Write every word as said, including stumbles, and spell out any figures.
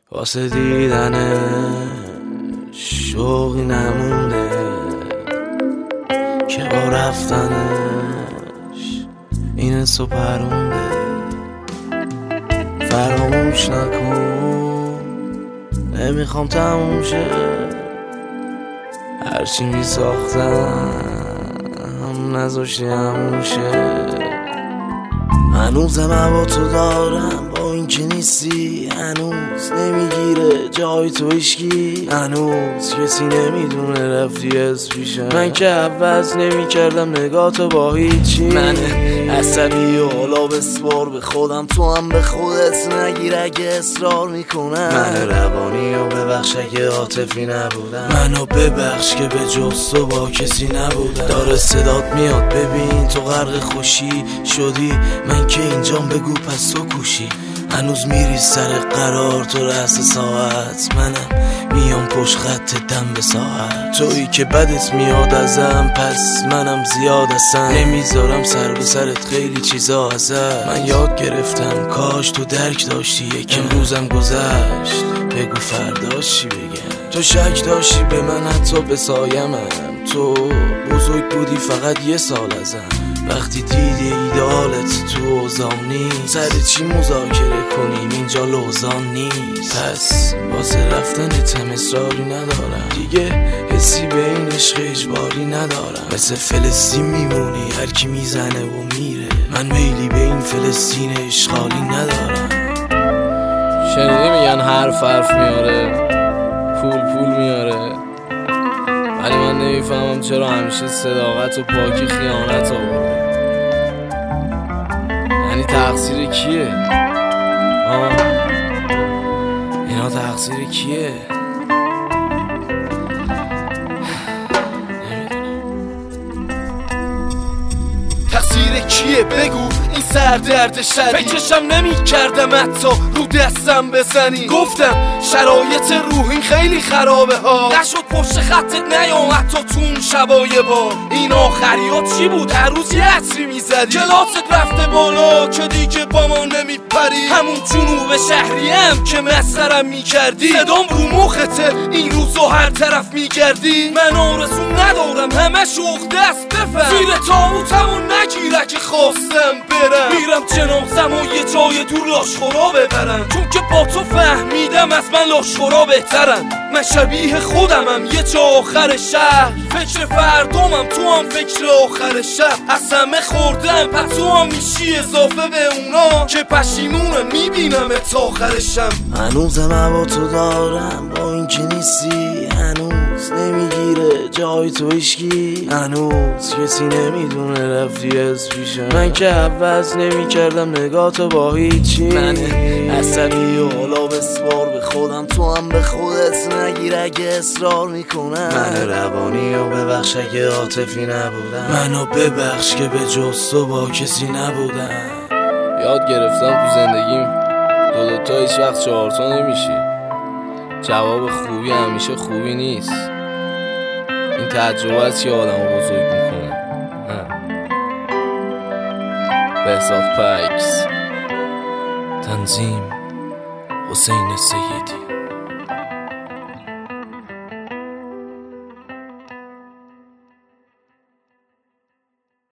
واسه دیدن شوقی نمونده که با رفتنش این حسو پرونده. فراموش نکن نمیخوام تموم شه، هرچی میساختم نذاشتی همون شه. هنوزم هوا تو دارم با این که نیستی، هنوز نمیگیره جای تو هیچکی، هنوز کسی نمیدونه رفتی از پیشم. من که عوض نمی کردم نگاه تو با هیچی، من عصبی و حالا بسپار به خودم، تو هم به خودت نگیر اگه اصرار میکنم. من روانی و ببخش اگه عاطفی نبودم، منو ببخش که به جز تو با کسی نبودم. داره صدات میاد ببین تو غرق خوشی شدی، من که اینجام بگو پس تو کوشی. هنوز میری سر قرار تو رأس ساعت، منم میام پشت خط دم به ساعت. تویی که بدت میاد ازم پس منم زیاد اصلا نمیذارم سر به سرت خیلی چیزا ازت. من یاد گرفتم کاش تو درک داشتی، یک امروزم گذشت بگو فردا چی بگم. تو شک داشتی به من حتی به سایمم، تو بزرگ بودی فقط یه سال ازم. وقتی دیدی ایدالت تو اوزام نیست، سر چی مذاکره کنیم اینجا لوزان نیست. پس واسه رفتن تم اصراری ندارم دیگه، حسی به این عشق اجباری ندارم. مثل فلسطین میمونی هر کی میزنه و میره، من میلی به این فلسطین اشغالی ندارم. شنیدی میگن حرف حرف میاره پول پول میاره، ولی من نمیفهمم چرا همیشه صداقت و پاکی خیانت آورده. یعنی تقصیر کیه؟ آه اینا تقصیر کیه؟ تقصیر کیه بگو این سردرد شدید، فکرشم نمی کردم حتی رو دستم بزنی. گفتم شرایط روحین خیلی خرابه ها، نشد پشت خطت نیام حتی تو اون شبای بار. این آخریات چی بود؟ هر روز یه عطری میزدی، کلاست رفته بالا که دیگه با ما نمیپری. همون جنوب شهریم که مسخرم میکردی، صدام رو مخته این روزو هر طرف میگردی. من آرزو ندارم همه شوق دست بفهم، زیر تابوتمو نگیره که خواستم برم. میرم جنازم و یه جای دور لاشخورا ببرم، چون که با تو فهمیدم از من لاشخورا بهترم. من شبیه خودمم یه جا آخر شهر، فکر فردامم تو هم فکر آخر شب. از همه خوردم پس تو هم میشی اضافه به اونا که پشیمونم میبینم تا آخرشم. هنوزم هوا تو دارم با این که نیستی، هنوز نمیگیره جای تو هیچکی، هنوز کسی نمیدونه رفتی از پیشم. من که عوض نمی کردم نگاه تو با هیچی، من عصبی و حالا بسپار به خودم، تو هم به خودت نگیر اگه اصرار میکنم. من روانی و ببخش اگه عاطفی نبودم، منو ببخش که به جز تو با کسی نبودم. یاد گرفتم تو زندگیم دو دوتا هیچ وقت چهارتا نمیشی، جواب خوبی همیشه خوبی نیست. این تجربه است که آدم بزرگ میکنه. بهزاد پکس، تنظیم حسین سیدی.